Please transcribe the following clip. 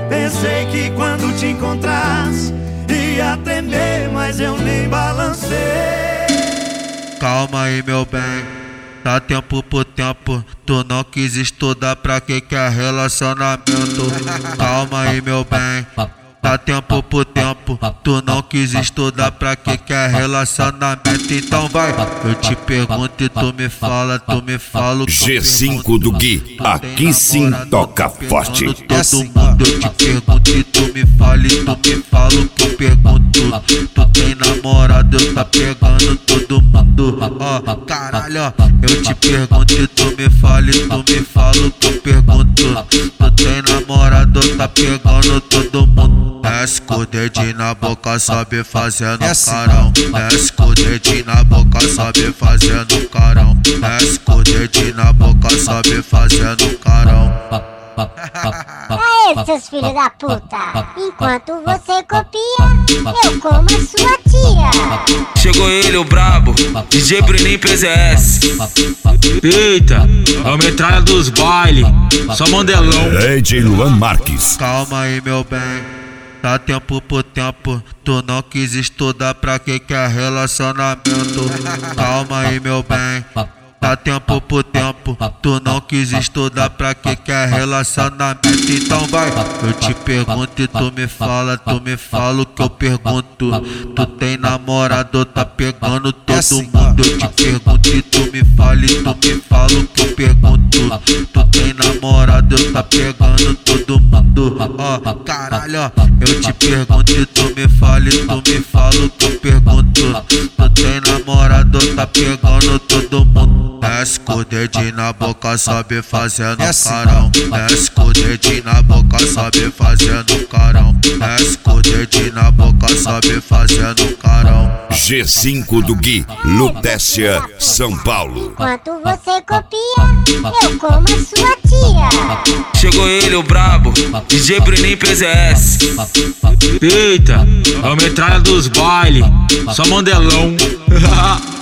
Pensei que quando te encontrasse ia tremer, mas eu nem balancei. Calma aí, meu bem, dá tempo por tempo. Tu não quis estudar, pra que é relacionamento? Calma aí, meu bem, dá tempo por tempo. Tu não quis estudar, pra que é relacionamento? Então vai, eu te pergunto e tu me fala o que G5 do Gui, aqui sim toca forte. Todo mundo eu te pergunto e tu me fala o que eu pergunto. Tu tem namorado, eu tá pegando todo mundo. Ó, caralho, ó, eu te pergunto e tu me fala o que eu pergunto. Tu tem namorado, eu tá pegando todo mundo. Desce com o dedinho na boca, sobe fazendo carão. Desce com o dedinho na boca, sobe fazendo carão. Desce com o dedinho na boca, sobe fazendo carão. Aê, seus filhos da puta! Enquanto você copia, eu como a sua tia. Chegou ele, o brabo, DJ Bruninho PZS. Eita, é o metralha dos baile, só mandelão. DJ Luan Marques. Calma aí, meu bem, dá tempo por tempo. Tu não quis estudar, pra que é relacionamento? Calma aí, meu bem, dá tempo por tempo. Tu não quis estudar, pra que é relacionamento? Então vai, eu te pergunto e tu me fala o que eu pergunto. Tu tem namorado, tá pegando todo mundo. Eu te pergunto e tu me fala o que eu pergunto. Tu tem namorado, eu tá pegando todo mundo. Ó, caralho, ó, eu te pergunto e tu me fala o que eu pergunto. Tu tem namorado, tá pegando todo mundo. Desce com o dedinho na boca, sobe fazendo carão. Desce com o dedinho na boca, sobe fazendo carão. Desce com o dedinho na boca, sobe fazendo carão. G5 do Gui, Lutécia, São Paulo. Enquanto você copia, eu como a sua tia. Chegou ele, o brabo, DJ Bruninho PZS. Eita, é o metralha dos baile, só mandelão.